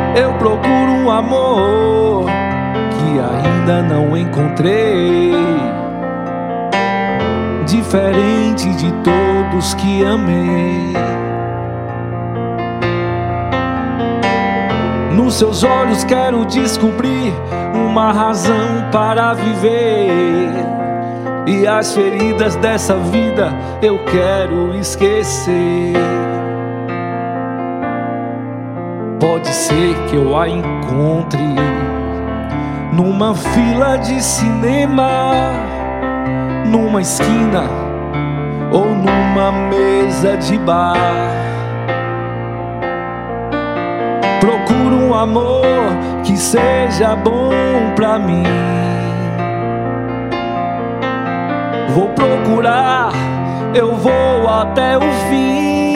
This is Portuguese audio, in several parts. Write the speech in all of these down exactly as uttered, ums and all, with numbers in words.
Eu procuro um amor que ainda não encontrei, diferente de todos que amei. Nos seus olhos quero descobrir uma razão para viver, e as feridas dessa vida eu quero esquecer. Pode ser que eu a encontre numa fila de cinema, numa esquina ou numa mesa de bar. Procuro um amor que seja bom pra mim. Vou procurar, eu vou até o fim,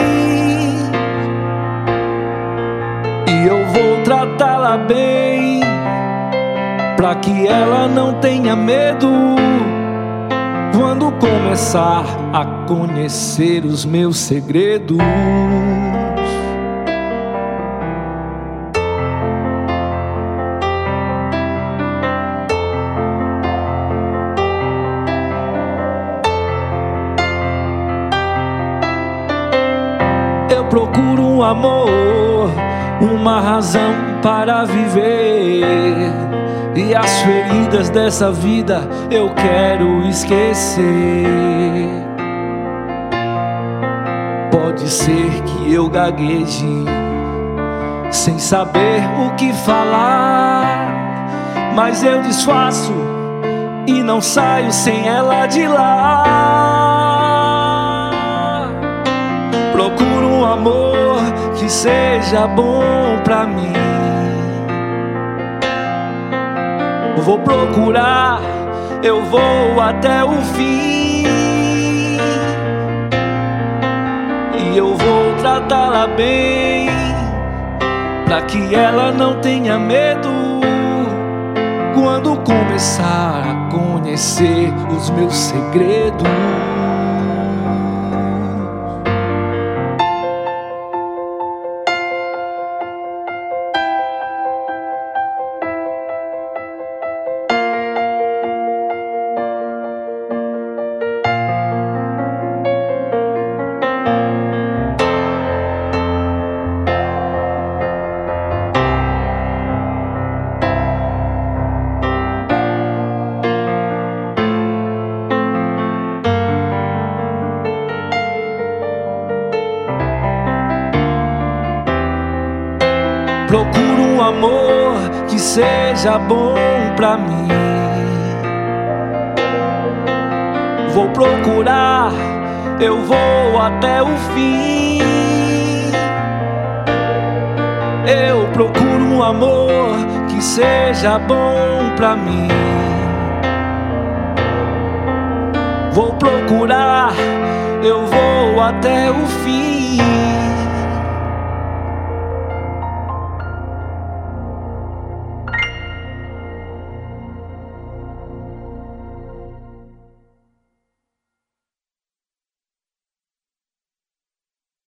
e eu vou tratá-la bem, pra que ela não tenha medo quando começar a conhecer os meus segredos. Eu procuro um amor, uma razão para viver, e as feridas dessa vida eu quero esquecer. Pode ser que eu gagueje sem saber o que falar, mas eu disfarço e não saio sem ela de lá. Procuro um amor que seja bom pra mim. Vou procurar, eu vou até o fim, e eu vou tratá-la bem, pra que ela não tenha medo quando começar a conhecer os meus segredos. Procuro um amor que seja bom pra mim. Vou procurar, eu vou até o fim. Eu procuro um amor que seja bom pra mim. Vou procurar, eu vou até o fim.